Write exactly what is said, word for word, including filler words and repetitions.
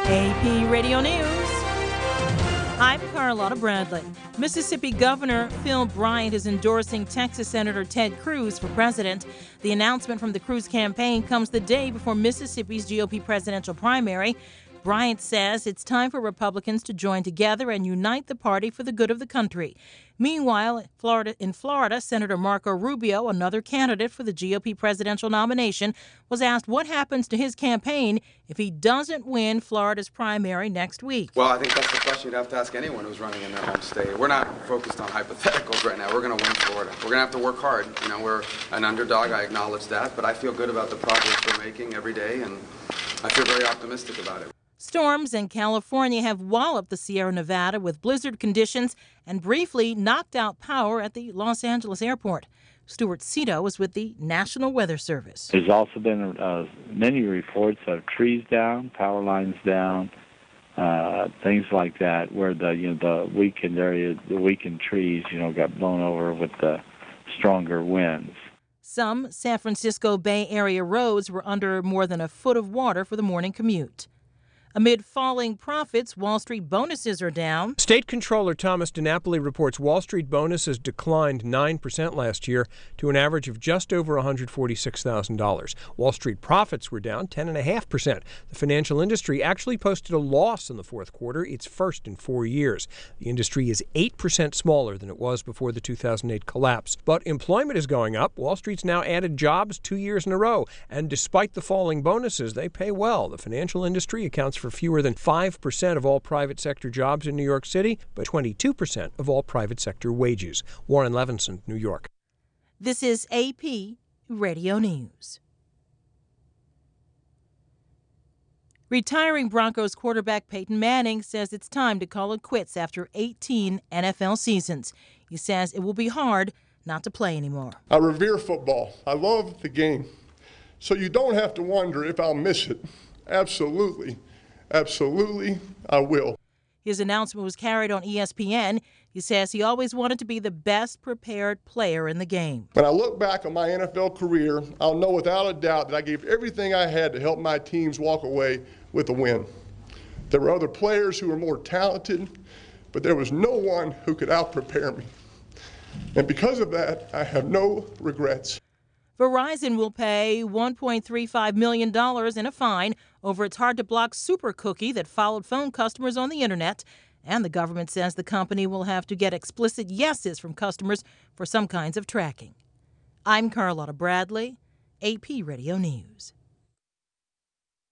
A P Radio News. I'm Carlotta Bradley. Mississippi Governor Phil Bryant is endorsing Texas Senator Ted Cruz for president. The announcement from the Cruz campaign comes the day before Mississippi's G O P presidential primary. Bryant says it's time for Republicans to join together and unite the party for the good of the country. Meanwhile, Florida, in Florida, Senator Marco Rubio, another candidate for the G O P presidential nomination, was asked what happens to his campaign if he doesn't win Florida's primary next week. Well, I think that's the question you'd have to ask anyone who's running in their home state. We're not focused on hypotheticals right now. We're going to win Florida. We're going to have to work hard. You know, we're an underdog. I acknowledge that, but I feel good about the progress we're making every day, and I feel very optimistic about it. Storms in California have walloped the Sierra Nevada with blizzard conditions and briefly knocked out power at the Los Angeles airport. Stuart Cito is with the National Weather Service. There's also been uh, many reports of trees down, power lines down, uh, things like that, where the you know the weakened area, the weakened trees, you know, got blown over with the stronger winds. Some San Francisco Bay Area roads were under more than a foot of water for the morning commute. Amid falling profits, Wall Street bonuses are down. State Controller Thomas DiNapoli reports Wall Street bonuses declined nine percent last year to an average of just over one hundred forty-six thousand dollars. Wall Street profits were down ten point five percent. The financial industry actually posted a loss in the fourth quarter, its first in four years. The industry is eight percent smaller than it was before the two thousand eight collapse. But employment is going up. Wall Street's now added jobs two years in a row. And despite the falling bonuses, they pay well. The financial industry accounts for fewer than five percent of all private sector jobs in New York City, but twenty-two percent of all private sector wages. Warren Levinson, New York. This is A P Radio News. Retiring Broncos quarterback Peyton Manning says it's time to call it quits after eighteen N F L seasons. He says it will be hard not to play anymore. I revere football. I love the game. So you don't have to wonder if I'll miss it. Absolutely. Absolutely, I will. His announcement was carried on E S P N. He says he always wanted to be the best prepared player in the game. When I look back on my N F L career, I'll know without a doubt that I gave everything I had to help my teams walk away with a win. There were other players who were more talented, but there was no one who could out-prepare me. And because of that, I have no regrets. Verizon will pay one point three five million dollars in a fine over its hard-to-block super cookie that followed phone customers on the internet. And the government says the company will have to get explicit yeses from customers for some kinds of tracking. I'm Carlotta Bradley, A P Radio News.